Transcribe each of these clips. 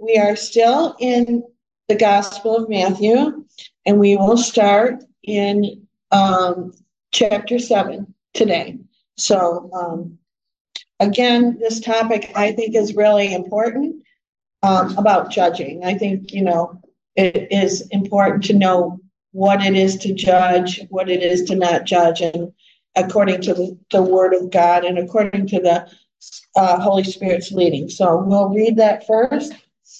we are still in the Gospel of Matthew, and we will start in chapter 7 today. So, again, this topic I think is really important about judging. I think, it is important to know what it is to judge, what it is to not judge, and according to the Word of God and according to the Holy Spirit's leading. So we'll read that first.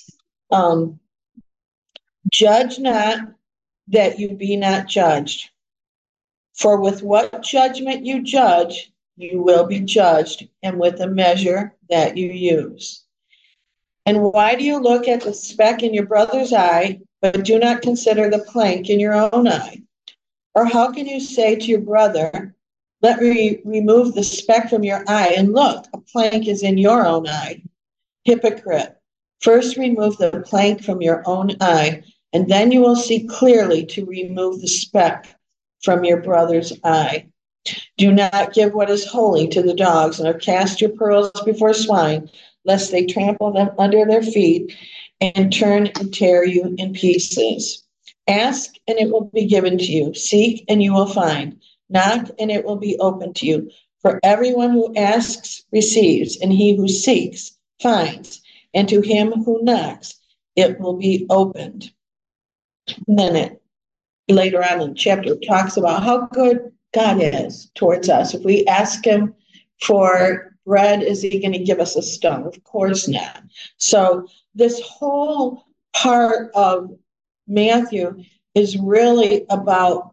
Judge not that you be not judged. For with what judgment you judge, you will be judged, and with the measure that you use. And why do you look at the speck in your brother's eye, but do not consider the plank in your own eye? Or how can you say to your brother, let me remove the speck from your eye, and look, a plank is in your own eye? Hypocrite, first remove the plank from your own eye, and then you will see clearly to remove the speck from your brother's eye. Do not give what is holy to the dogs, or cast your pearls before swine, lest they trample them under their feet and turn and tear you in pieces. Ask, and it will be given to you. Seek, and you will find. Knock, and it will be opened to you. For everyone who asks receives, and he who seeks finds, and to him who knocks it will be opened. And then later on in the chapter, it talks about how good God is towards us. If we ask him for bread, is he going to give us a stone? Of course not. So this whole part of Matthew is really about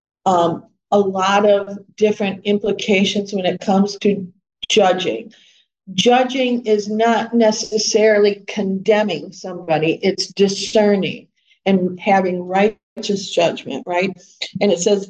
a lot of different implications when it comes to judging. Judging is not necessarily condemning somebody, it's discerning and having righteous judgment, right? And it says,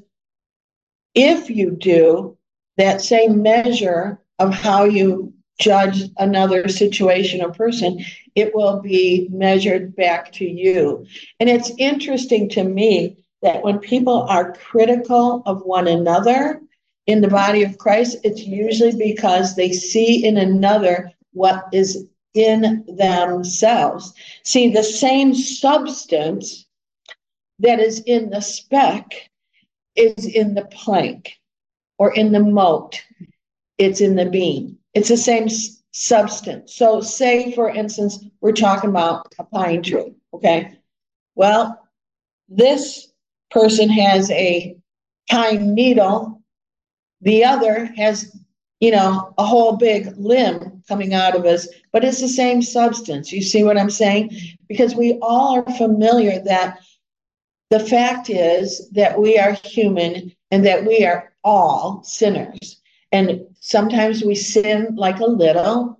if you do that same measure of how you judge another situation or person, it will be measured back to you. And it's interesting to me that when people are critical of one another in the body of Christ, it's usually because they see in another what is in themselves. See, the same substance that is in the speck is in the plank, or in the mote, it's in the beam. It's the same substance. So say, for instance, we're talking about a pine tree, okay? Well, this person has a pine needle. The other has, a whole big limb coming out of us, but it's the same substance. You see what I'm saying? Because we all are familiar that the fact is that we are human and that we are all sinners. And sometimes we sin like a little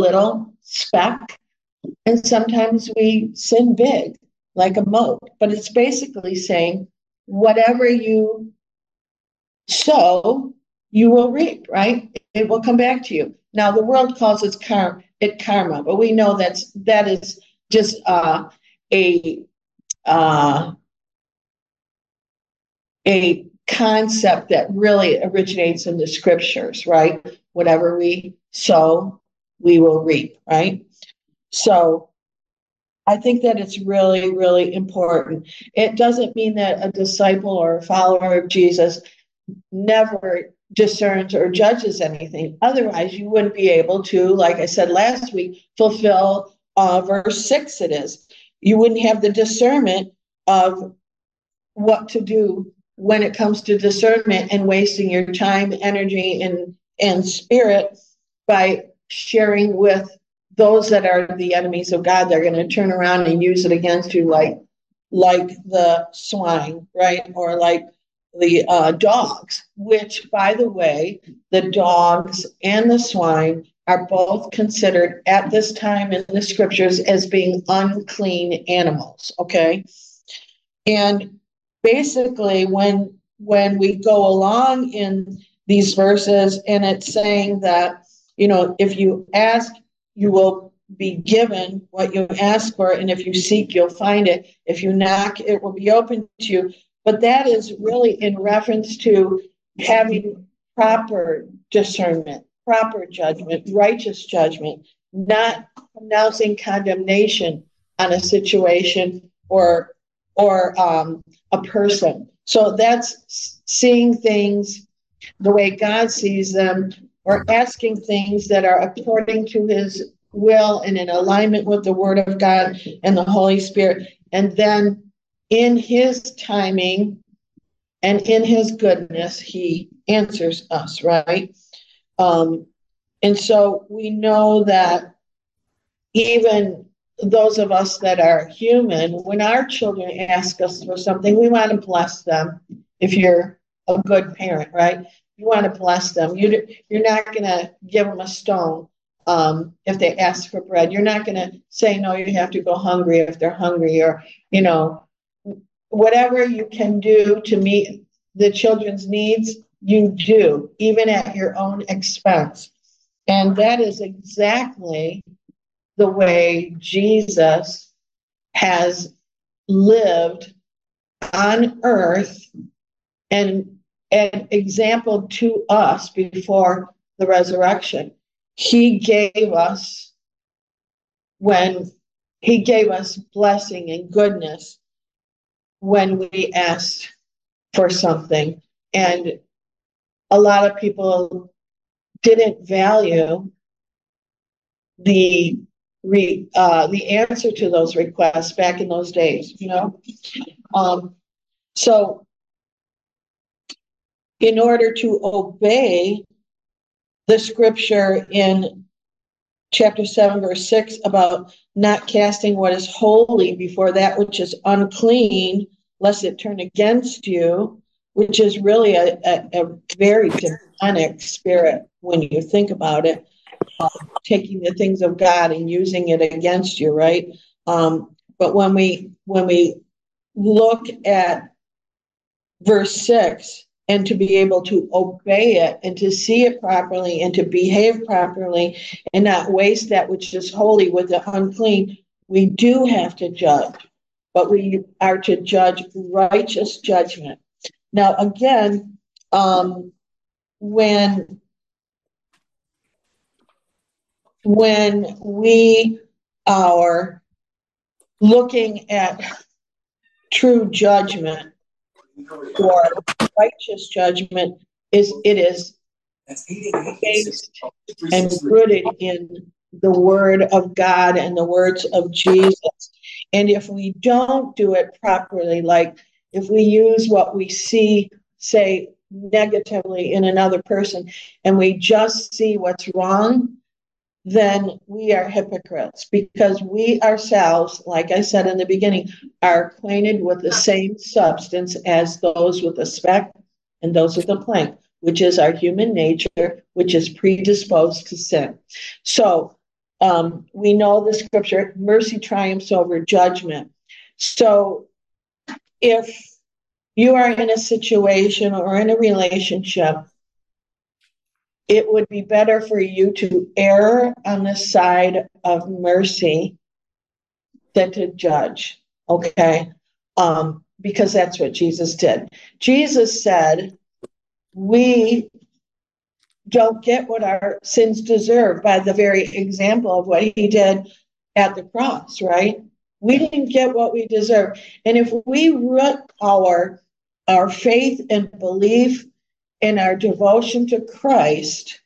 speck, and sometimes we sin big, like a mote. But it's basically saying, whatever you sow, you will reap, right? It will come back to you. Now, the world calls it karma, but we know that is just a concept that really originates in the scriptures, right? Whatever we sow, we will reap, right? So I think that it's really, really important. It doesn't mean that a disciple or a follower of Jesus never discerns or judges anything. Otherwise, you wouldn't be able to, like I said last week, fulfill verse 6 it is. You wouldn't have the discernment of what to do when it comes to discernment and wasting your time, energy, and spirit by sharing with those that are the enemies of God. They're going to turn around and use it against you like the swine, right? Or like the dogs, which, by the way, the dogs and the swine are both considered at this time in the scriptures as being unclean animals, okay? And basically, when we go along in these verses, and it's saying that, if you ask, you will be given what you ask for, and if you seek, you'll find it. If you knock, it will be open to you. But that is really in reference to having proper discernment, proper judgment, righteous judgment, not pronouncing condemnation on a situation or a person. So that's seeing things the way God sees them, or asking things that are according to his will and in alignment with the word of God and the Holy Spirit. And then in his timing and in his goodness, he answers us, right? Um, and so we know that even those of us that are human, when our children ask us for something, we want to bless them. If you're a good parent, right? You want to bless them. You're not going to give them a stone if they ask for bread. You're not going to say, no, you have to go hungry if they're hungry, or, whatever you can do to meet the children's needs, you do, even at your own expense. And that is exactly the way Jesus has lived on earth and example to us before the resurrection. He gave us blessing and goodness when we asked for something. And a lot of people didn't value the answer to those requests back in those days, So in order to obey the scripture in chapter 7, verse 6, about not casting what is holy before that which is unclean, lest it turn against you, which is really a very demonic spirit when you think about it, taking the things of God and using it against you, right? But when we look at verse 6, and to be able to obey it and to see it properly and to behave properly and not waste that which is holy with the unclean, we do have to judge, but we are to judge righteous judgment. Now, again, when we are looking at true judgment or righteous judgment, it is based and rooted in the word of God and the words of Jesus. And if we don't do it properly, like if we use what we see, say, negatively in another person, and we just see what's wrong, then we are hypocrites, because we ourselves, like I said in the beginning, are acquainted with the same substance as those with the speck and those with the plank, which is our human nature, which is predisposed to sin. So we know the scripture, mercy triumphs over judgment. So if you are in a situation or in a relationship, it would be better for you to err on the side of mercy than to judge, okay? Because that's what Jesus did. Jesus said, we don't get what our sins deserve by the very example of what he did at the cross, right? We didn't get what we deserve. And if we root our faith and belief in our devotion to Christ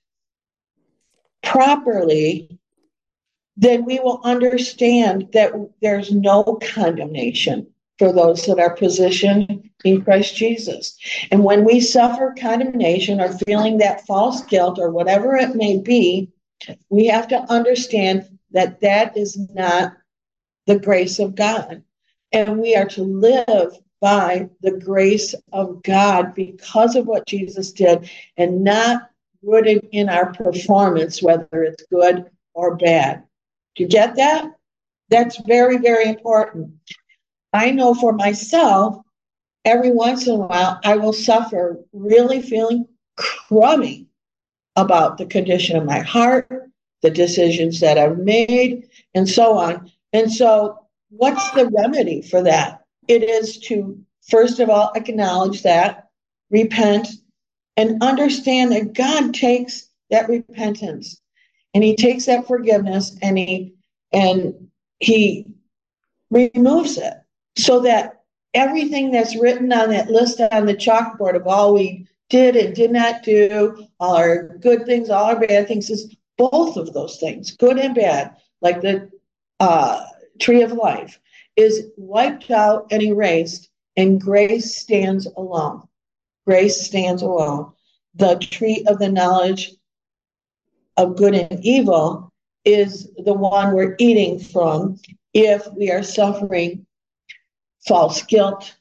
properly, then we will understand that there's no condemnation for those that are positioned in Christ Jesus. And when we suffer condemnation or feeling that false guilt or whatever it may be, we have to understand that that is not the grace of God. And we are to live by the grace of God because of what Jesus did, and not rooted in our performance, whether it's good or bad. Do you get that? That's very, very important. I know for myself, every once in a while, I will suffer really feeling crummy about the condition of my heart, the decisions that I've made, and so on. And so, what's the remedy for that? It is to, first of all, acknowledge that, repent, and understand that God takes that repentance and he takes that forgiveness and he removes it, so that everything that's written on that list on the chalkboard of all we did and did not do, all our good things, all our bad things, is both of those things, good and bad, like the tree of life, is wiped out and erased, and grace stands alone. Grace stands alone. The tree of the knowledge of good and evil is the one we're eating from if we are suffering false guilt,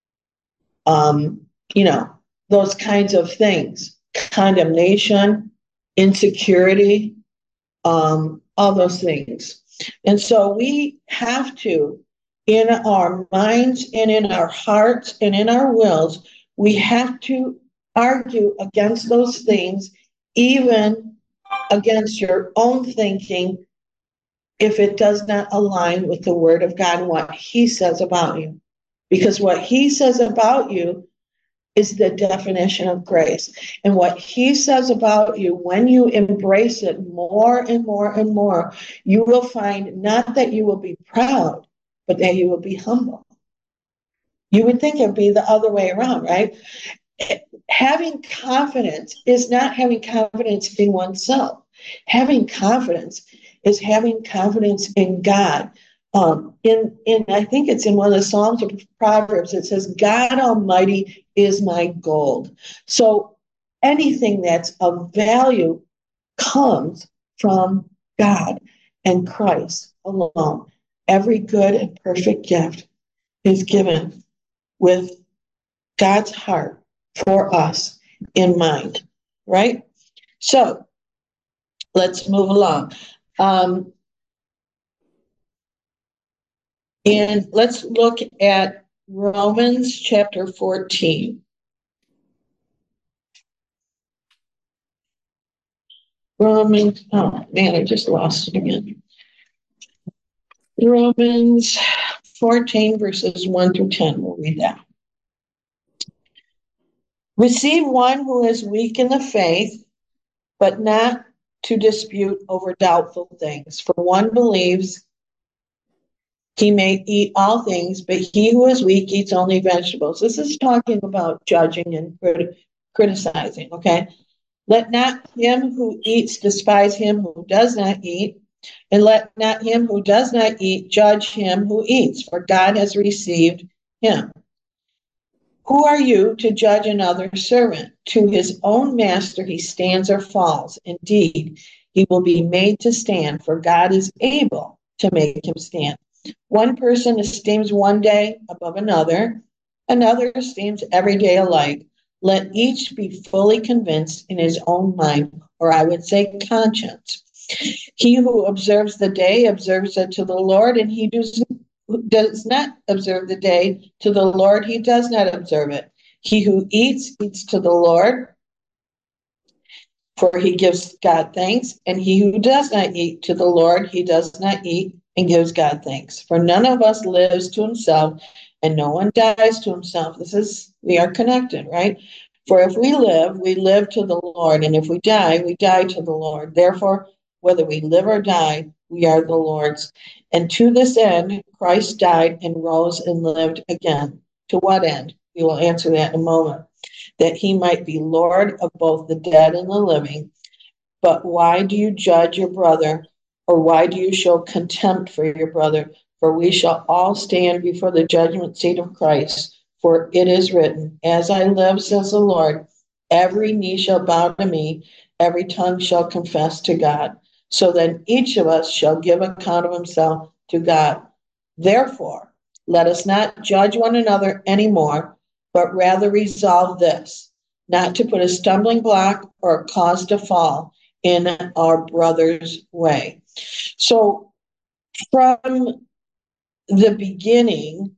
you know, those kinds of things, condemnation, insecurity, all those things. And so we have to, in our minds and in our hearts and in our wills, we have to argue against those things, even against your own thinking, if it does not align with the Word of God and what He says about you. Because what He says about you is the definition of grace. And what He says about you, when you embrace it more and more and more, you will find not that you will be proud, but that you will be humble. You would think it'd be the other way around, right? Having confidence is not having confidence in oneself. Having confidence is having confidence in God. In I think it's in one of the Psalms or Proverbs, it says, God Almighty is my gold. So anything that's of value comes from God and Christ alone. Every good and perfect gift is given with God's heart for us in mind, right? So let's move along. And let's look at Romans chapter 14. Romans, oh man, I just lost it again. Romans 14, verses 1 through 10. We'll read that. Receive one who is weak in the faith, but not to dispute over doubtful things. For one believes he may eat all things, but he who is weak eats only vegetables. This is talking about judging and criticizing, okay? Let not him who eats despise him who does not eat, and let not him who does not eat judge him who eats, for God has received him. Who are you to judge another servant? To his own master he stands or falls. Indeed, he will be made to stand, for God is able to make him stand. One person esteems one day above another, another esteems every day alike. Let each be fully convinced in his own mind, or I would say conscience. He who observes the day observes it to the Lord, and he who does not observe the day to the Lord, he does not observe it. He who eats, eats to the Lord, for he gives God thanks, and he who does not eat to the Lord, he does not eat and gives God thanks. For none of us lives to himself, and no one dies to himself. We are connected, right? For if we live to the Lord, and if we die to the Lord. Therefore, whether we live or die, we are the Lord's. And to this end, Christ died and rose and lived again. To what end? We will answer that in a moment. That he might be Lord of both the dead and the living. But why do you judge your brother, or why do you show contempt for your brother? For we shall all stand before the judgment seat of Christ. For it is written, as I live, says the Lord, every knee shall bow to me, every tongue shall confess to God. So then each of us shall give account of himself to God. Therefore, let us not judge one another anymore, but rather resolve this, not to put a stumbling block or a cause to fall in our brother's way. So from the beginning,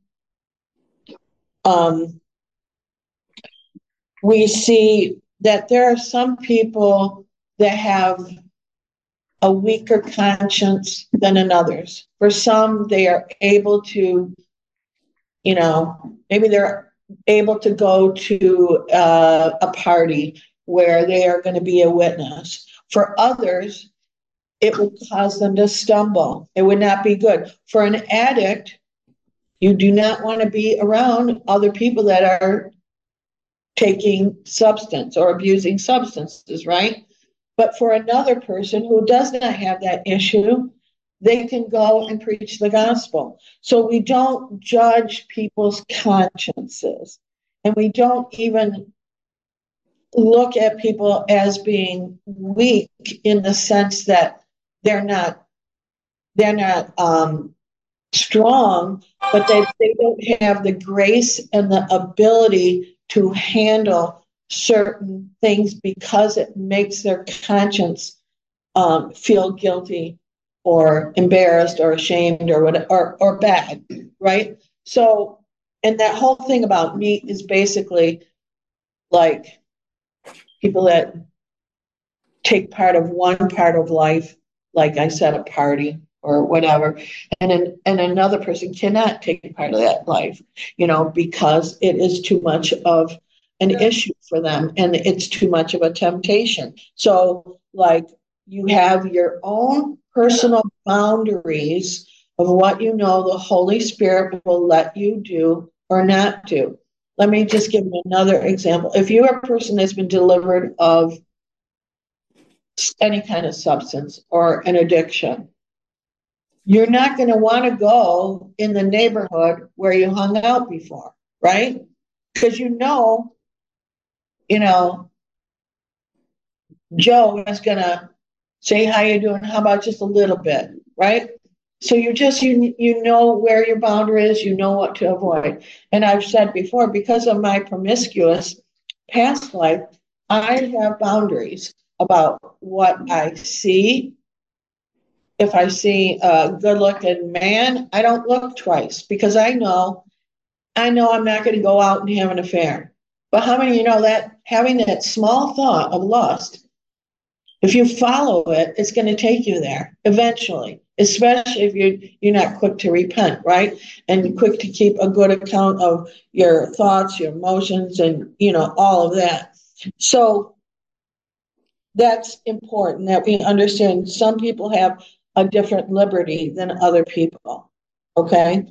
we see that there are some people that have a weaker conscience than others. For some, they are able to, maybe they're able to go to a party where they are going to be a witness. For others, it would cause them to stumble. It would not be good. For an addict, You do not want to be around other people that are taking substance or abusing substances, right? But for another person who does not have that issue, they can go and preach the gospel. So we don't judge people's consciences, and we don't even look at people as being weak in the sense that they're not strong, but they don't have the grace and the ability to handle certain things because it makes their conscience feel guilty or embarrassed or ashamed or what or bad, right? So, and that whole thing about meat is basically like people that take part of one part of life, like I said, a party or whatever, and another person cannot take part of that life, because it is too much of an issue for them and it's too much of a temptation. So, like, you have your own personal boundaries of what the Holy Spirit will let you do or not do. Let me just give you another example. If you're a person that's been delivered of any kind of substance or an addiction, you're not going to want to go in the neighborhood where you hung out before, right? Because Joe is going to say, how you doing? How about just a little bit, right? So you know where your boundary is, you know what to avoid. And I've said before, because of my promiscuous past life, I have boundaries about what I see. If I see a good looking man, I don't look twice because I know I'm not going to go out and have an affair. But how many of you know that having that small thought of lust, if you follow it, it's going to take you there eventually, especially if you're not quick to repent, right? And quick to keep a good account of your thoughts, your emotions, and all of that. So that's important that we understand some people have a different liberty than other people. Okay.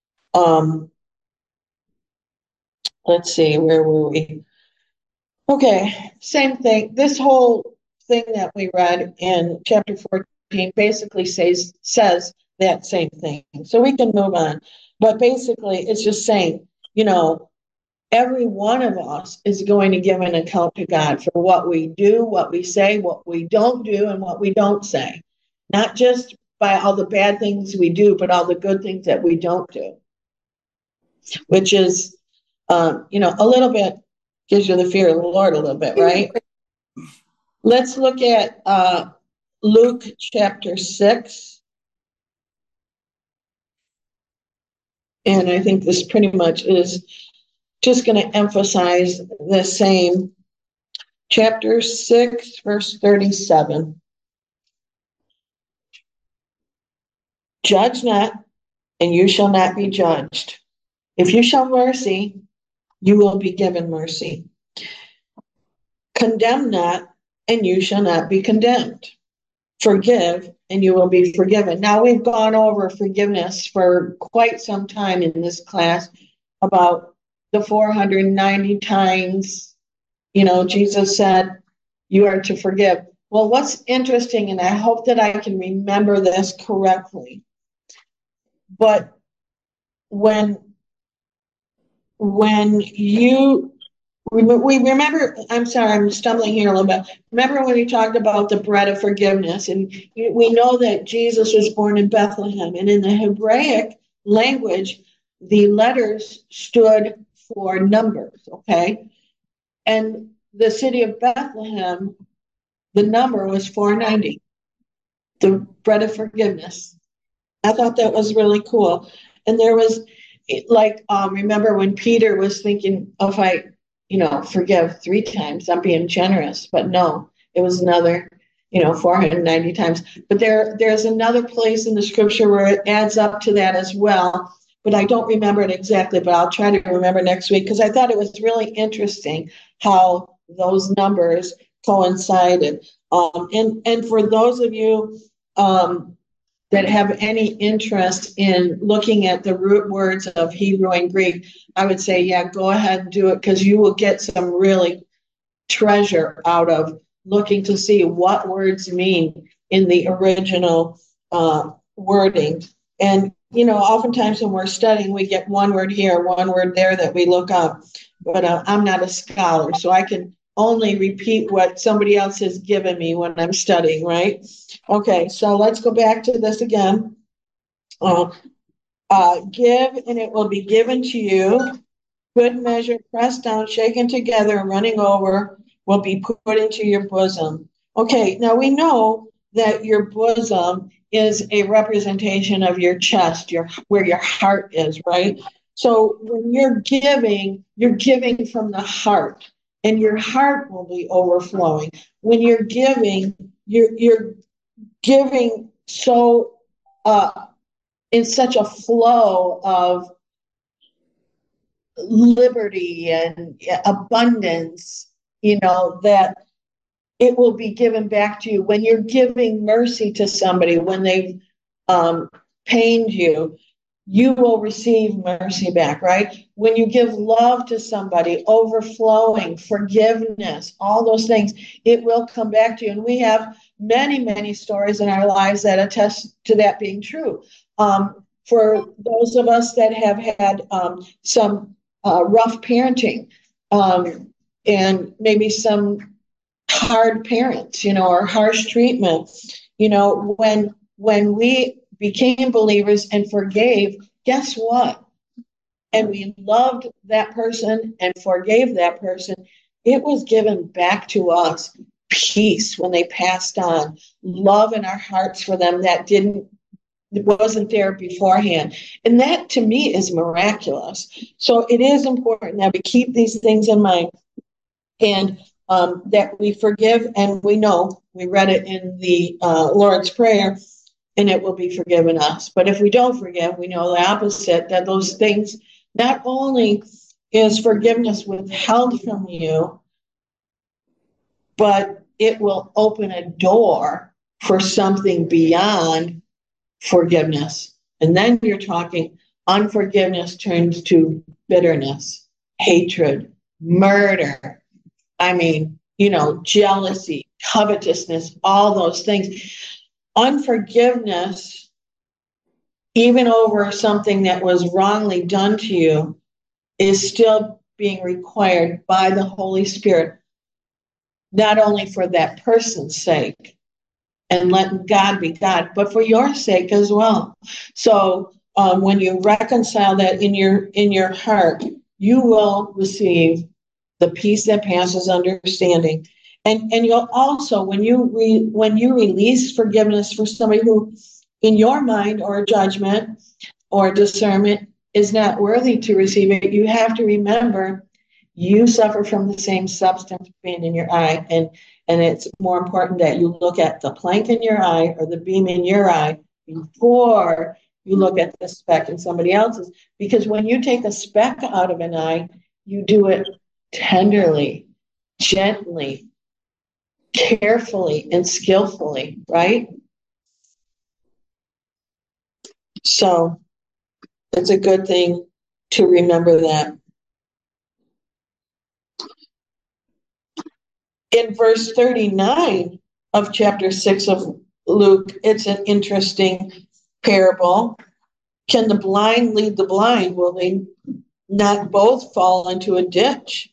Let's see, where were we? Okay, same thing. This whole thing that we read in chapter 14 basically says that same thing. So we can move on. But basically, it's just saying, every one of us is going to give an account to God for what we do, what we say, what we don't do, and what we don't say. Not just by all the bad things we do, but all the good things that we don't do, which is, a little bit gives you the fear of the Lord a little bit, right? Let's look at Luke chapter 6. And I think this pretty much is just going to emphasize the same. Chapter 6, verse 37. Judge not, and you shall not be judged. If you show mercy, you will be given mercy. Condemn not, and you shall not be condemned. Forgive, and you will be forgiven. Now, we've gone over forgiveness for quite some time in this class about the 490 times, Jesus said, you are to forgive. Well, what's interesting, and I hope that I can remember this correctly, but when you we remember, I'm sorry, I'm stumbling here a little bit. Remember when we talked about the bread of forgiveness, and we know that Jesus was born in Bethlehem, and in the Hebraic language, the letters stood for numbers, okay? And the city of Bethlehem, the number was 490, the bread of forgiveness. I thought that was really cool. And there was, remember when Peter was thinking, oh, if I, forgive 3 times, I'm being generous. But no, it was another, 490 times. But there's another place in the scripture where it adds up to that as well. But I don't remember it exactly, but I'll try to remember next week because I thought it was really interesting how those numbers coincided. And for those of you that have any interest in looking at the root words of Hebrew and Greek, I would say, yeah, go ahead and do it, because you will get some really treasure out of looking to see what words mean in the original wording. And, oftentimes when we're studying, we get one word here, one word there that we look up. But I'm not a scholar, so I can only repeat what somebody else has given me when I'm studying, right? Okay, so let's go back to this again. Give, and it will be given to you. Good measure, pressed down, shaken together, and running over, will be put into your bosom. Okay, now we know that your bosom is a representation of your chest, where your heart is, right? So when you're giving from the heart, and your heart will be overflowing. When you're giving, you're giving so in such a flow of liberty and abundance, that it will be given back to you. When you're giving mercy to somebody, when they've pained you, you will receive mercy back, right? When you give love to somebody, overflowing, forgiveness, all those things, it will come back to you. And we have many, many stories in our lives that attest to that being true. For those of us that have had some rough parenting, and maybe some hard parents, or harsh treatment, when we became believers and forgave, guess what? And we loved that person and forgave that person. It was given back to us peace when they passed on, love in our hearts for them that wasn't there beforehand. And that to me is miraculous. So it is important that we keep these things in mind, and that we forgive, and we know, we read it in the Lord's Prayer, and it will be forgiven us. But if we don't forgive, we know the opposite, that those things, not only is forgiveness withheld from you, but it will open a door for something beyond forgiveness. And then you're talking unforgiveness turns to bitterness, hatred, murder. I mean, jealousy, covetousness, all those things. Unforgiveness, even over something that was wrongly done to you, is still being required by the Holy Spirit, not only for that person's sake and letting God be God, but for your sake as well. So when you reconcile that in your heart, you will receive the peace that passes understanding. And you'll also, when you release forgiveness for somebody who, in your mind or judgment or discernment, is not worthy to receive it, you have to remember you suffer from the same substance being in your eye. And it's more important that you look at the plank in your eye or the beam in your eye before you look at the speck in somebody else's. Because when you take a speck out of an eye, you do it tenderly, gently, carefully, and skillfully, right? So it's a good thing to remember that. In verse 39 of chapter 6 of Luke, it's an interesting parable. Can the blind lead the blind? Will they not both fall into a ditch?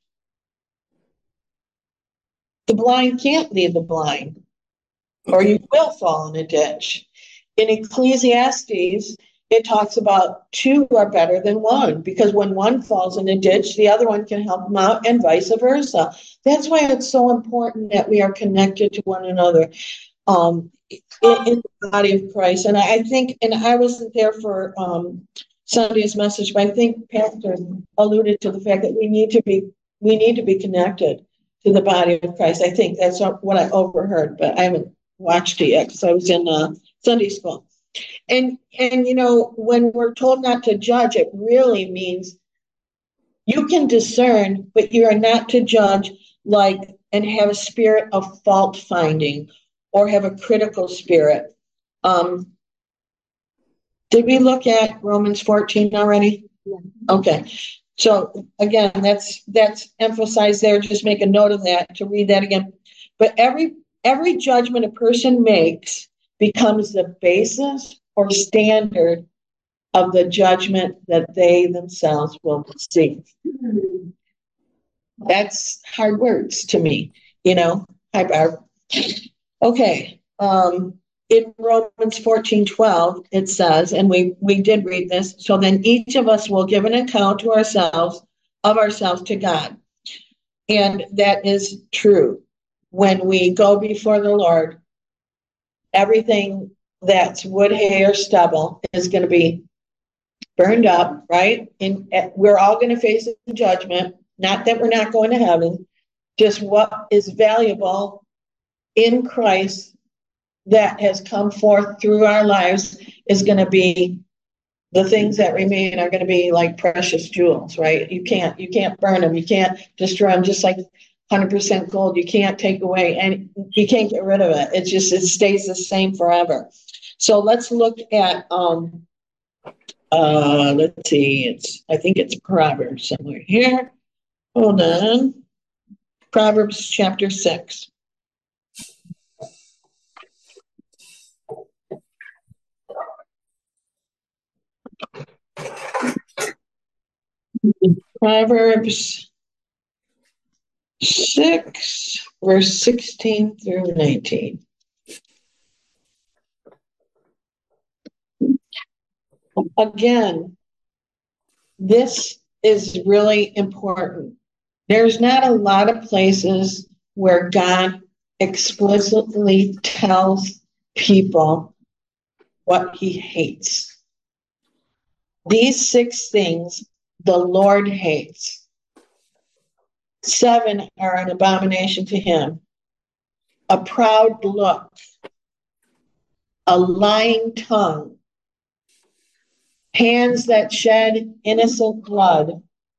The blind can't lead the blind, or you will fall in a ditch. In Ecclesiastes, it talks about two are better than one, because when one falls in a ditch, the other one can help them out, and vice versa. That's why it's so important that we are connected to one another in the body of Christ. And I think, and I wasn't there for Sunday's message, but I think Pastor alluded to the fact that we need to be connected to the body of Christ. I think that's what I overheard, but I haven't watched it yet because I was in Sunday school. And when we're told not to judge, it really means you can discern, but you are not to judge and have a spirit of fault finding or have a critical spirit. Did we look at Romans 14 already? Yeah. Okay. So again, that's emphasized there. Just make a note of that to read that again. But every judgment a person makes becomes the basis or standard of the judgment that they themselves will receive. That's hard words to me, you know. Hi, Barb. Okay. In Romans 14:12, it says, and we did read this, so then each of us will give an account to ourselves of ourselves to God. And that is true. When we go before the Lord, everything that's wood, hay, or stubble is going to be burned up, right? And we're all going to face a judgment. Not that we're not going to heaven, just what is valuable in Christ that has come forth through our lives is going to be the things that remain are going to be like precious jewels, right? You can't burn them. You can't destroy them, just like 100% gold. You can't take away and you can't get rid of it. It stays the same forever. So let's look at, let's see, I think it's Proverbs somewhere here. Hold on. Proverbs chapter 6. Proverbs 6, verse 16 through 19. Again, this is really important. There's not a lot of places where God explicitly tells people what he hates. These 6 things the Lord hates. 7 are an abomination to him. A proud look, a lying tongue, hands that shed innocent blood,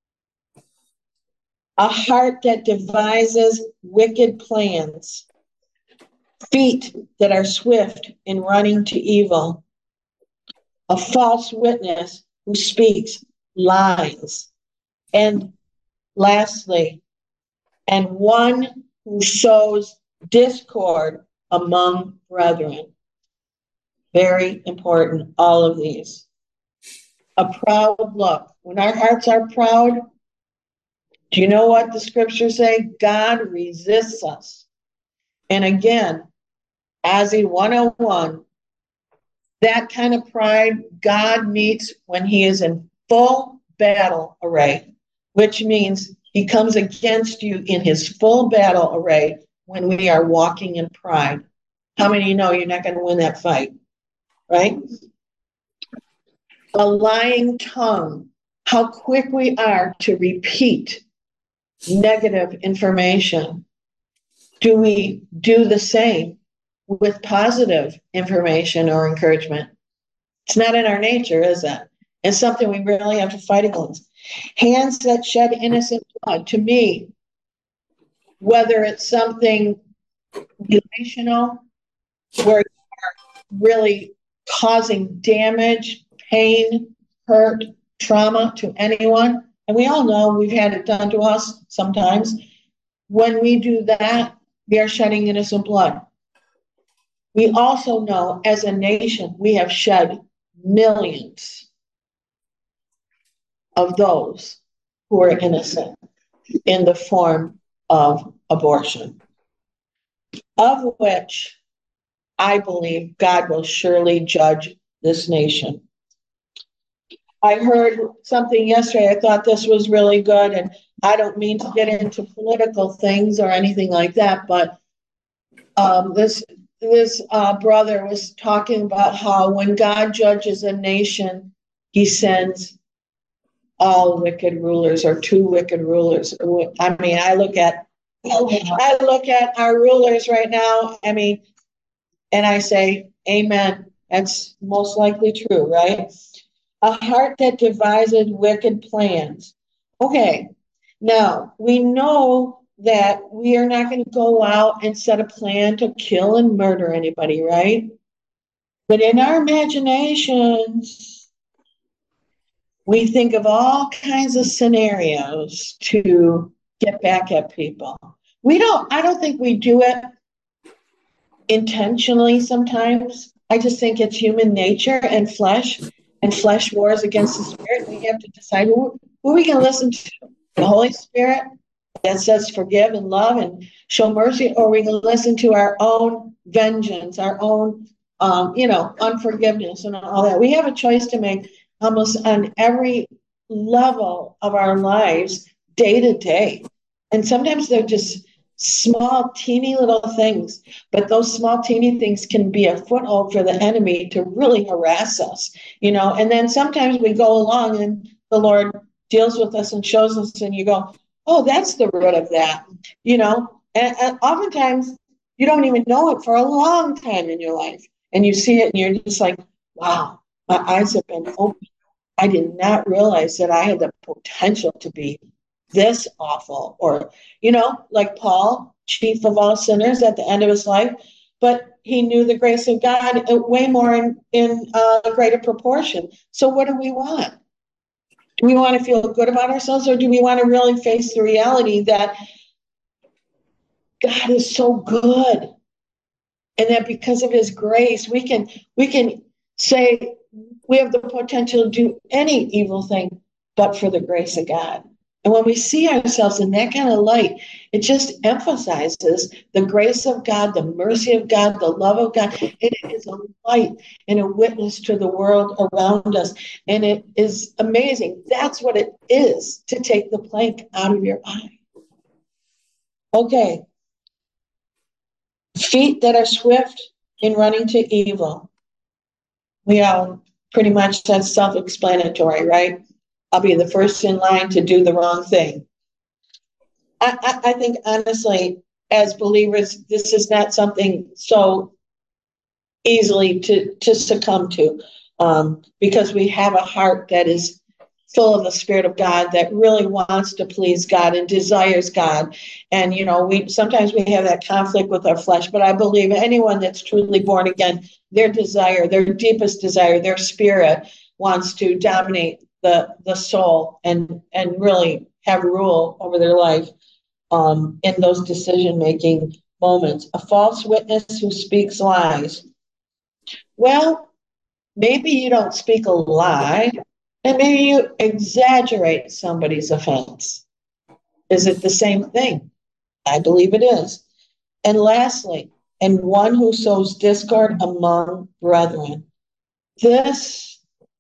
a heart that devises wicked plans, feet that are swift in running to evil, a false witness who speaks lies, and lastly, and one who sows discord among brethren. Very important, all of these. A proud look. When our hearts are proud, do you know what the scriptures say? God resists us. And again, Ozzy 101, that kind of pride God meets when he is in full battle array, which means he comes against you in his full battle array when we are walking in pride. How many of you know you're not going to win that fight, right? A lying tongue, how quick we are to repeat negative information. Do we do the same with positive information or encouragement? It's not in our nature, is it? It's something we really have to fight against. Hands that shed innocent blood. To me, whether it's something relational, where you're really causing damage, pain, hurt, trauma to anyone, and we all know we've had it done to us sometimes. When we do that, we are shedding innocent blood. We also know as a nation, we have shed millions of those who are innocent in the form of abortion, of which I believe God will surely judge this nation. I heard something yesterday. I thought this was really good, and I don't mean to get into political things or anything like that, but this brother was talking about how when God judges a nation, he sends all wicked rulers or 2 wicked rulers. I mean, I look at our rulers right now, I mean, and I say, amen. That's most likely true, right? A heart that devises wicked plans. Okay, now we know that we are not going to go out and set a plan to kill and murder anybody, right? But in our imaginations, we think of all kinds of scenarios to get back at people. I don't think we do it intentionally sometimes. I just think it's human nature and flesh wars against the spirit. We have to decide who are we going to listen to? The Holy Spirit that says forgive and love and show mercy, or we can listen to our own vengeance, our own, unforgiveness and all that. We have a choice to make almost on every level of our lives, day to day. And sometimes they're just small, teeny little things, but those small, teeny things can be a foothold for the enemy to really harass us, And then sometimes we go along and the Lord deals with us and shows us, and you go, oh, that's the root of that, and oftentimes you don't even know it for a long time in your life. And you see it and you're just like, wow, my eyes have been opened. I did not realize that I had the potential to be this awful, or, like Paul, chief of all sinners at the end of his life, but he knew the grace of God way more in a greater proportion. So what do we want? Do we want to feel good about ourselves, or do we want to really face the reality that God is so good, and that because of his grace, we can say we have the potential to do any evil thing but for the grace of God. And when we see ourselves in that kind of light, it just emphasizes the grace of God, the mercy of God, the love of God. It is a light and a witness to the world around us. And it is amazing. That's what it is to take the plank out of your eye. Okay. Feet that are swift in running to evil. We all pretty much, that's self-explanatory, right? I'll be the first in line to do the wrong thing. I think, honestly, as believers, this is not something so easily to succumb to, because we have a heart that is full of the Spirit of God, that really wants to please God and desires God. And, we sometimes we have that conflict with our flesh, but I believe anyone that's truly born again, their desire, their deepest desire, their spirit wants to dominate the soul and really have rule over their life, in those decision-making moments. A false witness who speaks lies. Well, maybe you don't speak a lie, and maybe you exaggerate somebody's offense. Is it the same thing? I believe it is. And lastly, and one who sows discord among brethren. This,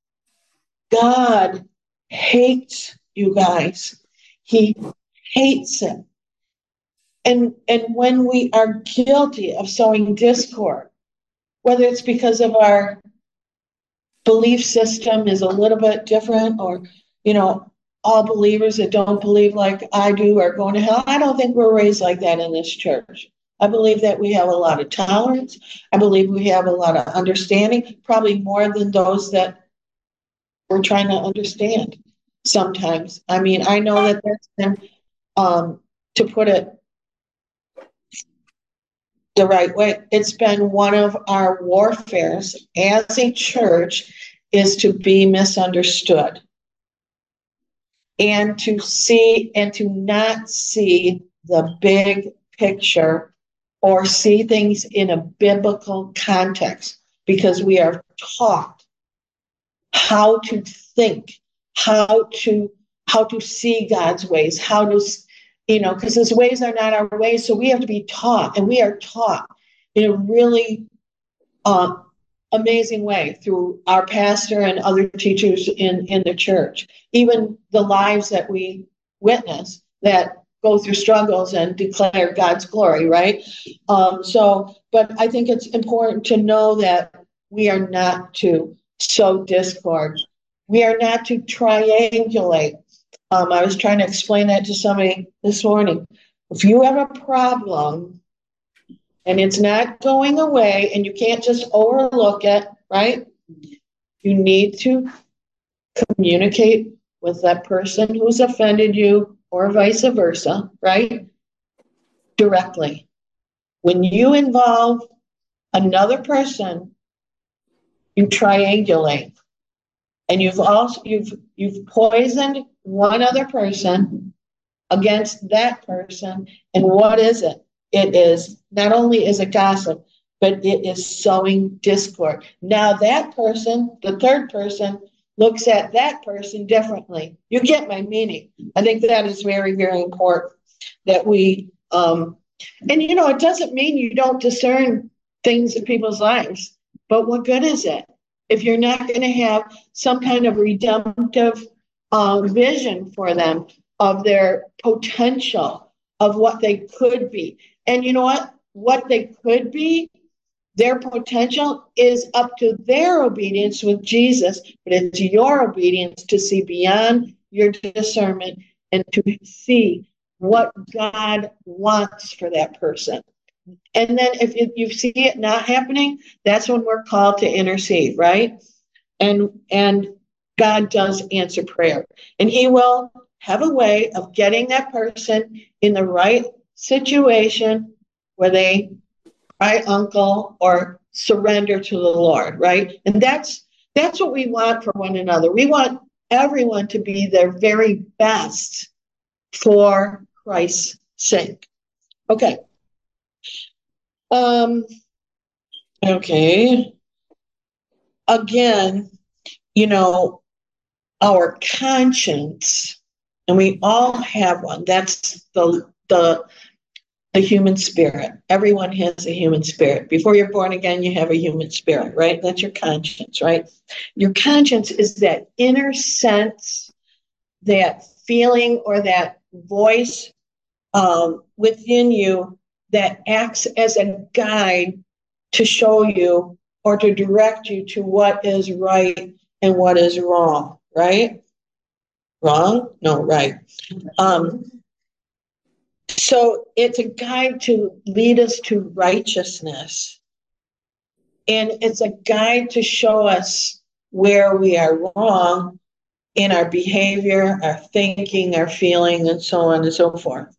God hates, you guys. He hates it. And when we are guilty of sowing discord, whether it's because of our belief system is a little bit different, or, all believers that don't believe like I do are going to hell. I don't think we're raised like that in this church. I believe that we have a lot of tolerance. I believe we have a lot of understanding, probably more than those that we're trying to understand sometimes. I mean, I know that that's been, to put it the right way, it's been one of our warfares as a church, is to be misunderstood, and to see and to not see the big picture, or see things in a biblical context, because we are taught how to think, how to see God's ways, how to, because his ways are not our ways. So we have to be taught, and we are taught in a really amazing way through our pastor and other teachers in the church, even the lives that we witness that go through struggles and declare God's glory, right? But I think it's important to know that we are not to sow discord. We are not to triangulate. I was trying to explain that to somebody this morning. If you have a problem and it's not going away, and you can't just overlook it, right? You need to communicate with that person who's offended you, or vice versa, right? Directly. When you involve another person You triangulate. And you've poisoned one other person against that person. And what is it? It is not only is it gossip, but it is sowing discord. Now that person, the third person, looks at that person differently. You get my meaning. I think that is very, very important that we and it doesn't mean you don't discern things in people's lives, but what good is it if you're not going to have some kind of redemptive vision for them of their potential, of what they could be? And you know what they could be, their potential is up to their obedience with Jesus, but it's your obedience to see beyond your discernment and to see what God wants for that person. And then if you see it not happening, that's when we're called to intercede, right? And God does answer prayer. And he will have a way of getting that person in the right situation where they cry uncle or surrender to the Lord, right? And that's what we want for one another. We want everyone to be their very best for Christ's sake. Okay. Okay. Again, our conscience, and we all have one. That's the human spirit. Everyone has a human spirit. Before you're born again, you have a human spirit, right? That's your conscience, right? Your conscience is that inner sense, that feeling or that voice within you that acts as a guide to show you or to direct you to what is right and what is wrong, right? Wrong? No, right. So it's a guide to lead us to righteousness. And it's a guide to show us where we are wrong in our behavior, our thinking, our feeling, and so on and so forth.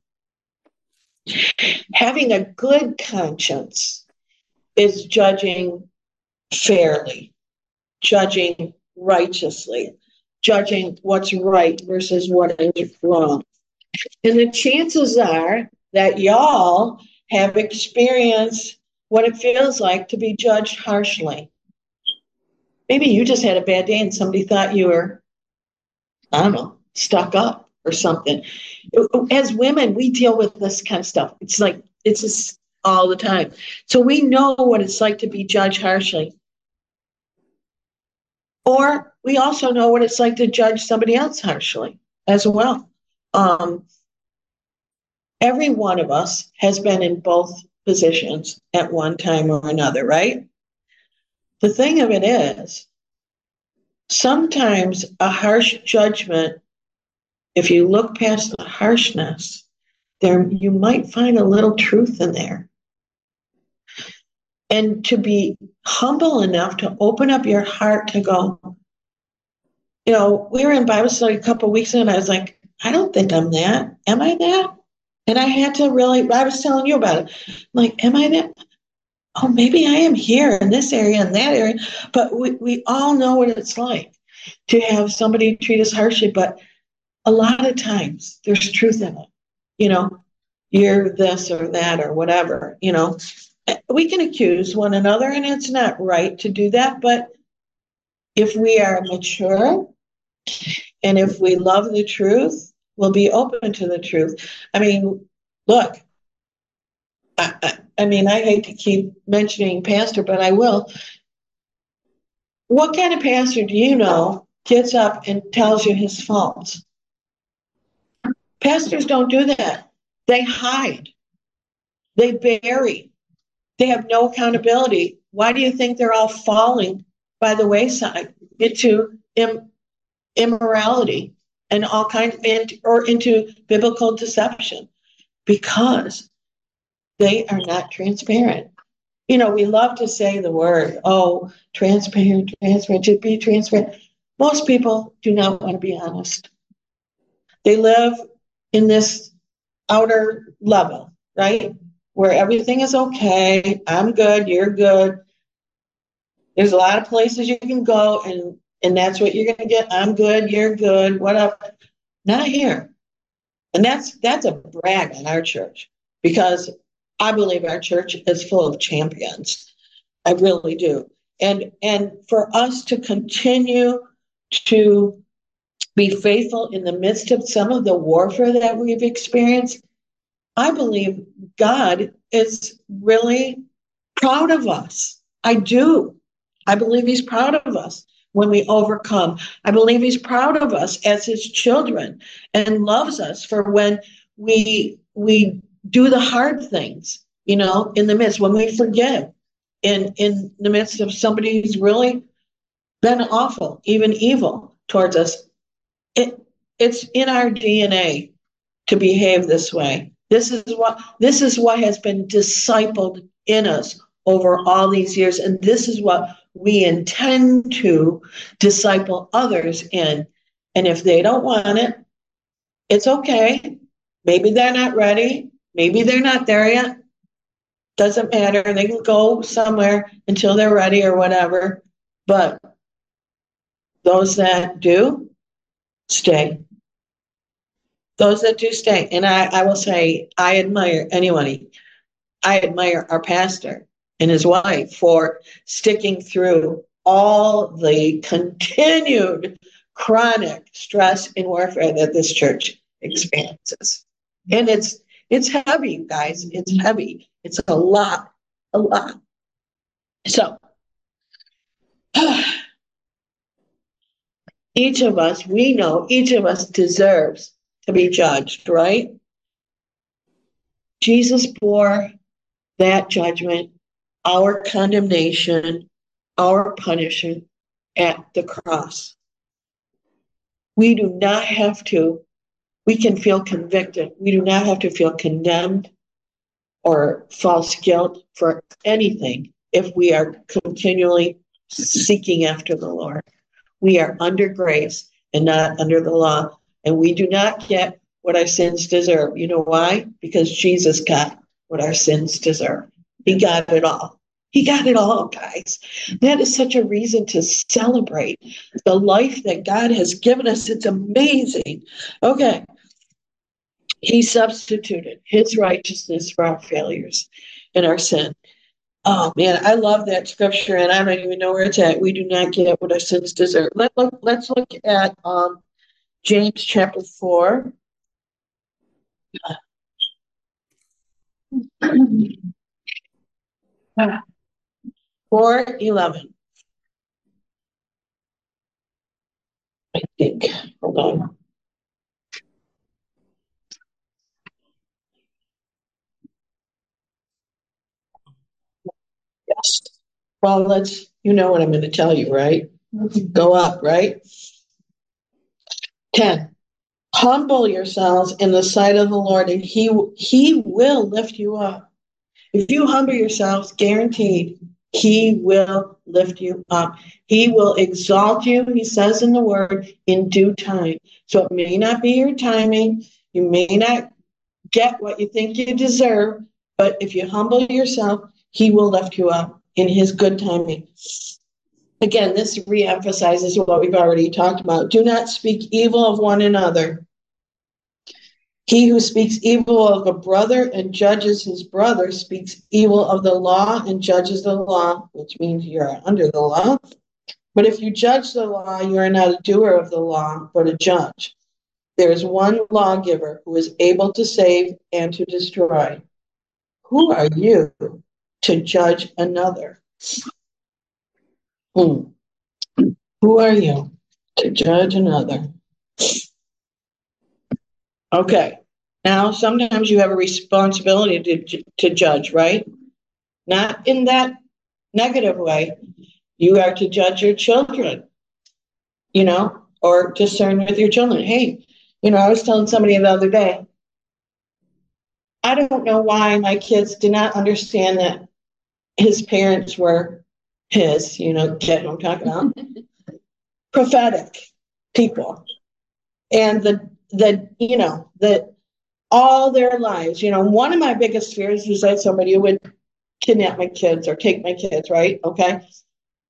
Having a good conscience is judging fairly, judging righteously, judging what's right versus what is wrong. And the chances are that y'all have experienced what it feels like to be judged harshly. Maybe you just had a bad day and somebody thought you were, I don't know, stuck up or something. As women, we deal with this kind of stuff. It's just all the time. So we know what it's like to be judged harshly. Or we also know what it's like to judge somebody else harshly as well. Every one of us has been in both positions at one time or another, right? The thing of it is, sometimes a harsh judgment, if you look past the harshness, there you might find a little truth in there. And to be humble enough to open up your heart to go, we were in Bible study a couple of weeks ago, and I was like, I don't think I'm that. Am I that? And I had to I was telling you about it. I'm like, am I that? Oh, maybe I am here in this area and that area. But we all know what it's like to have somebody treat us harshly. But a lot of times there's truth in it. You're this or that or whatever. We can accuse one another, and it's not right to do that. But if we are mature and if we love the truth, we'll be open to the truth. I mean, look, I hate to keep mentioning pastor, but I will. What kind of pastor do you know gets up and tells you his faults? Pastors don't do that. They hide. They bury. They have no accountability. Why do you think they're all falling by the wayside into immorality and all kinds or into biblical deception? Because they are not transparent. We love to say the word, transparent, to be transparent. Most people do not want to be honest. They live in this outer level, right? Where everything is okay. I'm good. You're good. There's a lot of places you can go, and that's what you're going to get. I'm good, you're good, whatever. Not here. And that's a brag on our church, because I believe our church is full of champions. I really do. And for us to continue to be faithful in the midst of some of the warfare that we've experienced, I believe God is really proud of us. I do. I believe he's proud of us when we overcome. I believe he's proud of us as his children and loves us for when we do the hard things, in the midst, when we forgive in the midst of somebody who's really been awful, even evil towards us. It's in our DNA to behave this way. This is what has been discipled in us over all these years, and this is what we intend to disciple others in. And if they don't want it, it's okay. Maybe they're not ready. Maybe they're not there yet. Doesn't matter. They can go somewhere until they're ready or whatever. But those that do, stay. Those that do stay. And I will say, I admire anybody. I admire our pastor and his wife for sticking through all the continued chronic stress and warfare that this church experiences. And it's heavy, guys. It's heavy. It's a lot, a lot. So each of us, we know each of us deserves to be judged, right? Jesus bore that judgment, our condemnation, our punishment at the cross. We do not have to, we can feel convicted. We do not have to feel condemned or false guilt for anything if we are continually seeking after the Lord. We are under grace and not under the law, and we do not get what our sins deserve. You know why? Because Jesus got what our sins deserve. He got it all. He got it all, guys. That is such a reason to celebrate the life that God has given us. It's amazing. Okay. He substituted his righteousness for our failures and our sin. Oh man, I love that scripture, and I don't even know where it's at. We do not get what our sins deserve. Let's look at James chapter 4. 4:11. I think. Hold on. Yes. Well, you know what I'm going to tell you, right? Go up, right? 10. Humble yourselves in the sight of the Lord, and he will lift you up. If you humble yourselves, guaranteed, he will lift you up. He will exalt you, he says in the word, in due time. So it may not be your timing. You may not get what you think you deserve, but if you humble yourself, he will lift you up in his good timing. Again, this reemphasizes what we've already talked about. Do not speak evil of one another. He who speaks evil of a brother and judges his brother speaks evil of the law and judges the law, which means you're under the law. But if you judge the law, you are not a doer of the law, but a judge. There is one lawgiver who is able to save and to destroy. Who are you to judge another? Who are you to judge another? Okay. Now, sometimes you have a responsibility to judge, right? Not in that negative way. You are to judge your children, or discern with your children. Hey, I was telling somebody the other day, I don't know why my kids did not understand that his parents were get what I'm talking about, prophetic people. And the all their lives, one of my biggest fears was that somebody would kidnap my kids or take my kids, right? Okay.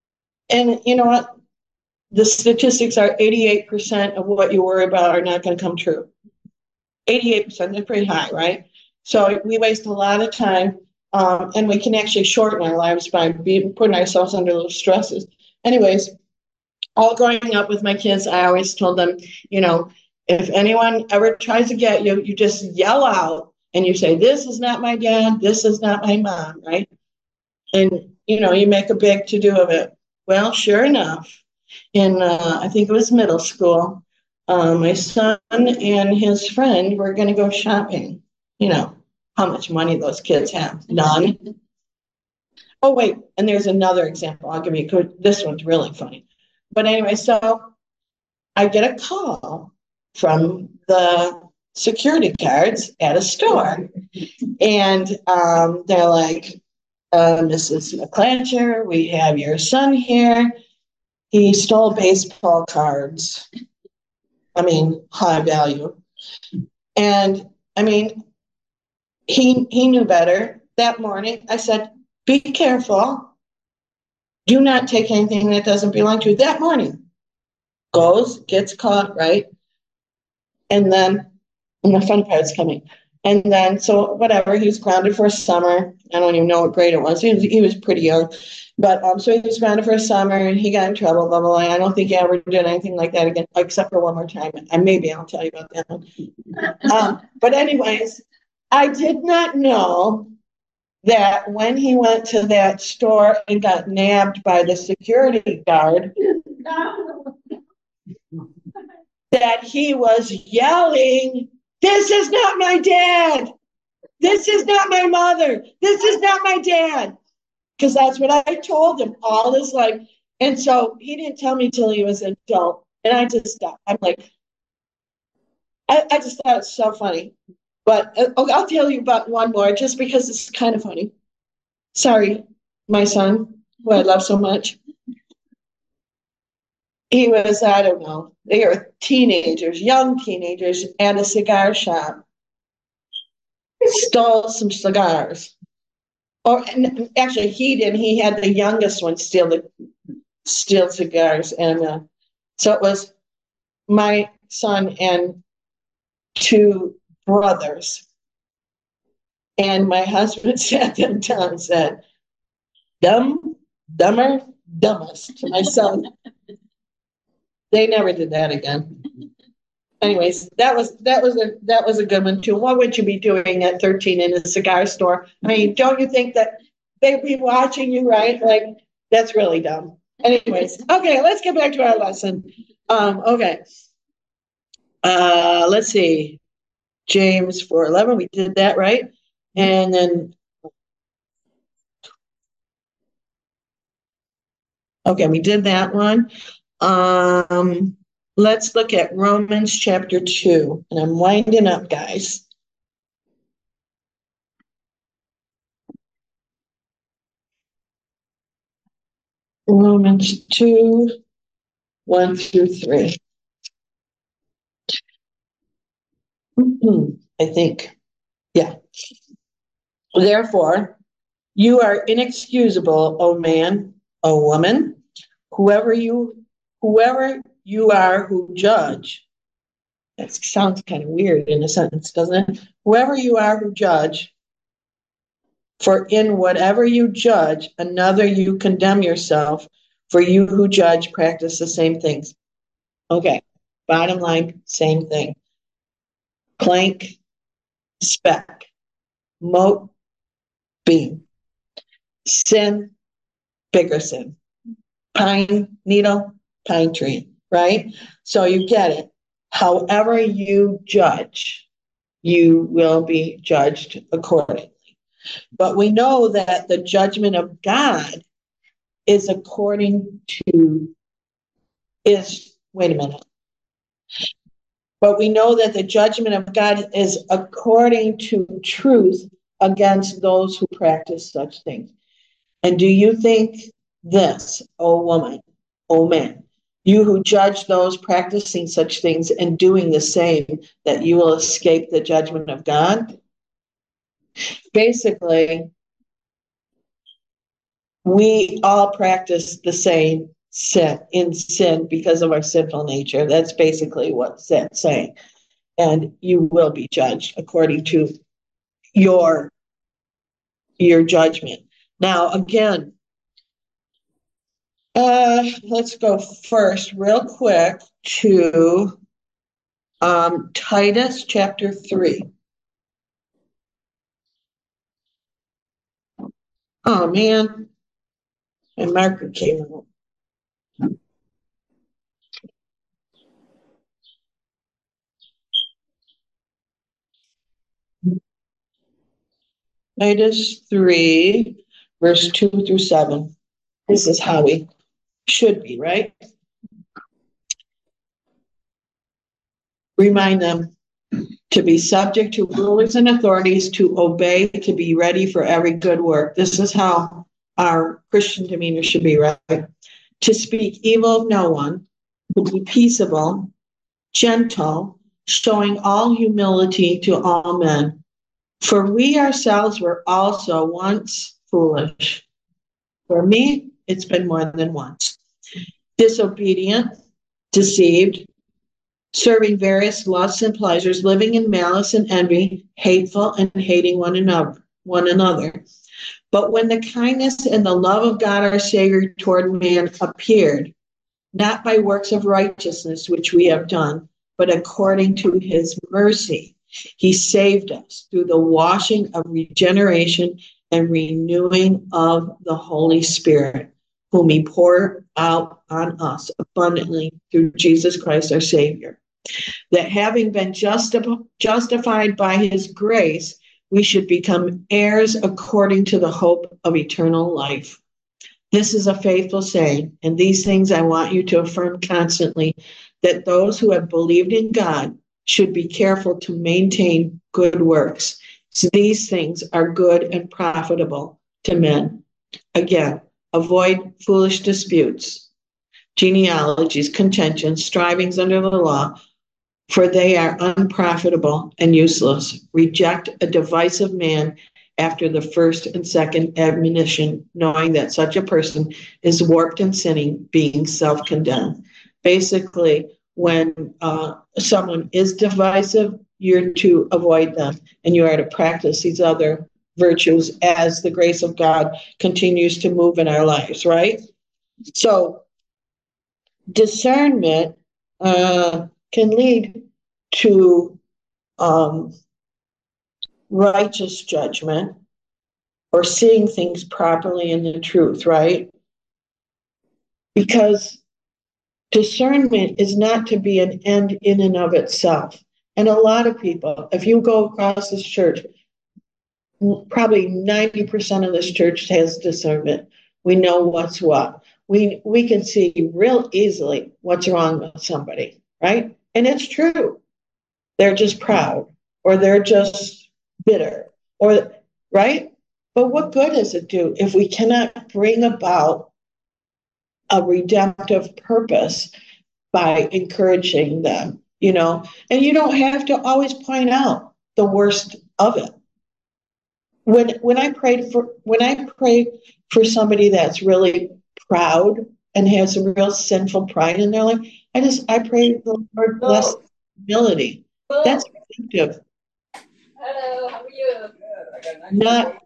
And you know what? The statistics are 88% of what you worry about are not going to come true. 88%, they're pretty high, right? So we waste a lot of time, and we can actually shorten our lives by putting ourselves under those stresses. Anyways, all growing up with my kids, I always told them, you know, if anyone ever tries to get you, you just yell out and you say, "This is not my dad, this is not my mom," right? And, you know, you make a big to do of it. Well, sure enough, in I think it was middle school, my son and his friend were going to go shopping. You know, how much money those kids have? None. Oh, wait, and there's another example. I'll give you, this one's really funny. But anyway, so I get a call from the security guards at a store. And they're like, Mrs. McClatcher, we have your son here. He stole baseball cards. I mean, high value. And I mean, he knew better. That morning, I said, be careful. Do not take anything that doesn't belong to you. That morning, goes, gets caught, right? And then, and the fun part's coming. And then, so whatever, he was grounded for a summer. I don't even know what grade it was. He was pretty young. But so he was grounded for a summer and he got in trouble, blah, blah, blah. I don't think he ever did anything like that again, except for one more time. And maybe I'll tell you about that one. But anyways, I did not know that when he went to that store and got nabbed by the security guard, that he was yelling, "This is not my dad. This is not my mother. This is not my dad." Because that's what I told him all his life. And so he didn't tell me till he was an adult. And I just stopped. I'm like, I just thought it's so funny. But I'll tell you about one more just because it's kind of funny. Sorry, my son, who I love so much. He was, I don't know, they were teenagers, young teenagers at a cigar shop. Stole some cigars. Or actually, he didn't. He had the youngest one steal cigars, and so it was my son and two brothers. And my husband sat them down and said, "Dumb, dumber, dumbest," to my son. They never did that again. Anyways, that was a good one too. What would you be doing at 13 in a cigar store? I mean, don't you think that they'd be watching you, right? Like, that's really dumb. Anyways, okay, let's get back to our lesson. Okay. Let's see. James 4:11, we did that, right? And then okay, we did that one. Let's look at Romans chapter 2. And I'm winding up, guys. Romans 2, 1 through 3. I think. Yeah. Therefore, you are inexcusable, O man, O woman, whoever you are who judge. That sounds kind of weird in a sentence, doesn't it? Whoever you are who judge, for in whatever you judge, another you condemn yourself, for you who judge practice the same things. Okay, bottom line, same thing. Plank, speck, mote, beam. Sin, bigger sin. Pine needle, pine tree, right? So you get it. However you judge, you will be judged accordingly. But we know that the judgment of God is according to, wait a minute. But we know that the judgment of God is according to truth against those who practice such things. And do you think this, O woman, O man, you who judge those practicing such things and doing the same, that you will escape the judgment of God? Basically, we all practice the same sin because of our sinful nature. That's basically what that's saying. And you will be judged according to your judgment. Now, again, let's go first real quick to Titus chapter 3. Oh, man. My marker came out. Titus 3, verse 2 through 7. This is how we should be, right? Remind them to be subject to rulers and authorities, to obey, to be ready for every good work. This is how our Christian demeanor should be, right? To speak evil of no one, to be peaceable, gentle, showing all humility to all men. For we ourselves were also once foolish. For me, it's been more than once. Disobedient, deceived, serving various lusts and pleasures, living in malice and envy, hateful and hating one another. But when the kindness and the love of God our Savior toward man appeared, not by works of righteousness which we have done, but according to his mercy, he saved us through the washing of regeneration and renewing of the Holy Spirit, whom he poured out on us abundantly through Jesus Christ our Savior. That having been justified by his grace, we should become heirs according to the hope of eternal life. This is a faithful saying, and these things I want you to affirm constantly, that those who have believed in God should be careful to maintain good works. So these things are good and profitable to men. Again, avoid foolish disputes, genealogies, contentions, strivings under the law, for they are unprofitable and useless. Reject a divisive man after the first and second admonition, knowing that such a person is warped and sinning, being self-condemned. Basically, when someone is divisive, you're to avoid them, and you are to practice these other virtues as the grace of God continues to move in our lives, right? So, discernment can lead to righteous judgment or seeing things properly in the truth, right? Because discernment is not to be an end in and of itself. And a lot of people, if you go across this church, probably 90% of this church has discernment. We know what's what. We can see real easily what's wrong with somebody, right? And it's true. They're just proud, or they're just bitter, or right? But what good does it do if we cannot bring about a redemptive purpose by encouraging them, you know? And you don't have to always point out the worst of it. When I pray for somebody that's really proud and has some real sinful pride in their life, I pray the Lord bless humility. That's effective. Hello, how are you? Not,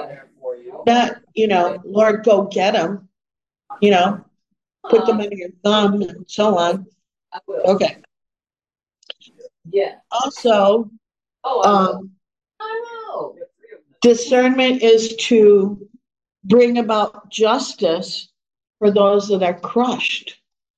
Lord, go get them, put them under your thumb and so on. Okay. Yeah. Also, discernment is to bring about justice for those that are crushed.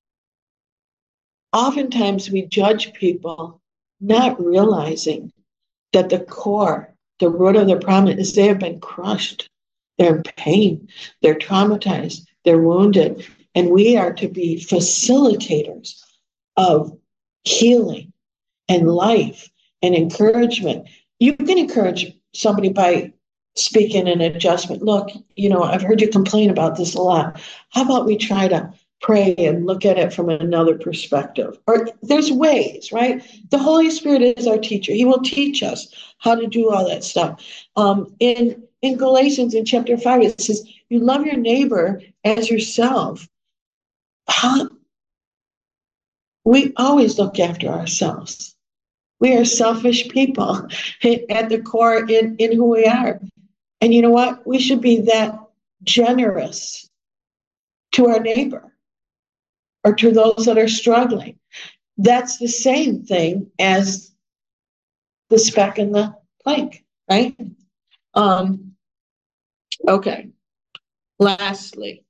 Oftentimes we judge people not realizing that the root of the problem is they have been crushed. They're in pain. They're traumatized. They're wounded. And we are to be facilitators of healing and life and encouragement. You can encourage somebody by speaking an adjustment. Look, I've heard you complain about this a lot. How about we try to pray and look at it from another perspective? Or there's ways, right? The Holy Spirit is our teacher. He will teach us how to do all that stuff. In Galatians in chapter 5, it says, you love your neighbor as yourself. we always look after ourselves. We are selfish people at the core in who we are. And you know what? We should be that generous to our neighbor or to those that are struggling. That's the same thing as the speck in the plank, right? Okay. Lastly,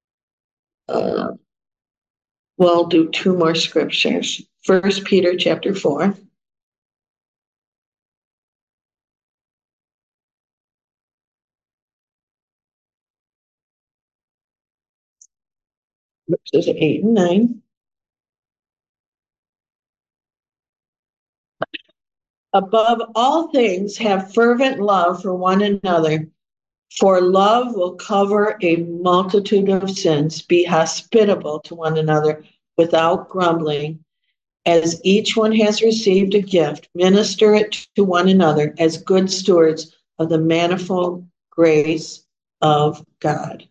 we'll do two more scriptures. 1 Peter chapter 4. Verses 8 and 9. Above all things, have fervent love for one another, for love will cover a multitude of sins. Be hospitable to one another without grumbling. As each one has received a gift, minister it to one another as good stewards of the manifold grace of God.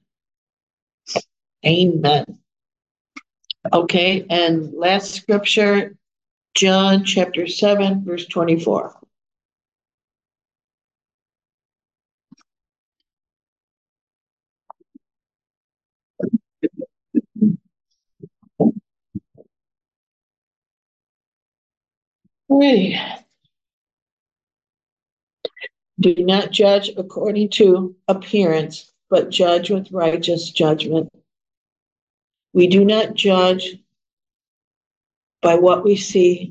Amen. Okay, and last scripture, John chapter 7, verse 24. Alrighty. Do not judge according to appearance, but judge with righteous judgment. We do not judge by what we see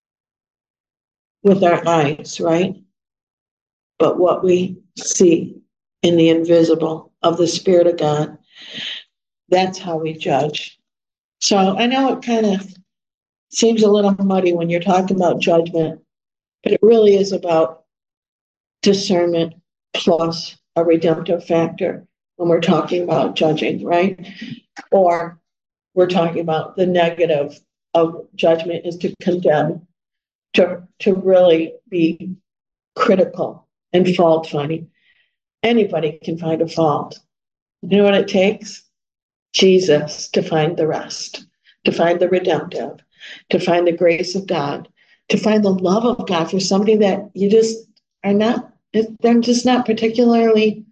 with our eyes, right? But what we see in the invisible of the Spirit of God. That's how we judge. So I know it kind of seems a little muddy when you're talking about judgment, but it really is about discernment plus a redemptive factor when we're talking about judging, right? Or we're talking about the negative of judgment is to condemn, to really be critical and fault finding. Anybody can find a fault. You know what it takes? Jesus to find the rest, to find the redemptive, to find the grace of God, to find the love of God for somebody that you just are not, they're just not particularly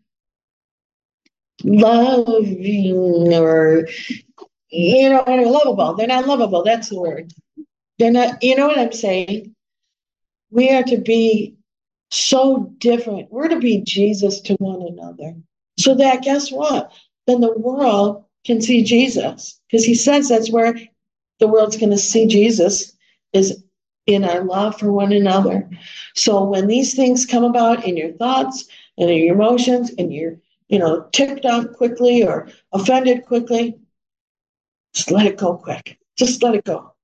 loving or, lovable. They're not lovable. That's the word. They're not, you know what I'm saying? We are to be so different. We're to be Jesus to one another. So that, guess what? Then the world can see Jesus. Because he says that's where the world's going to see Jesus, is in our love for one another. So when these things come about in your thoughts and in your emotions and you're, ticked off quickly or offended quickly, just let it go quick. Just let it go.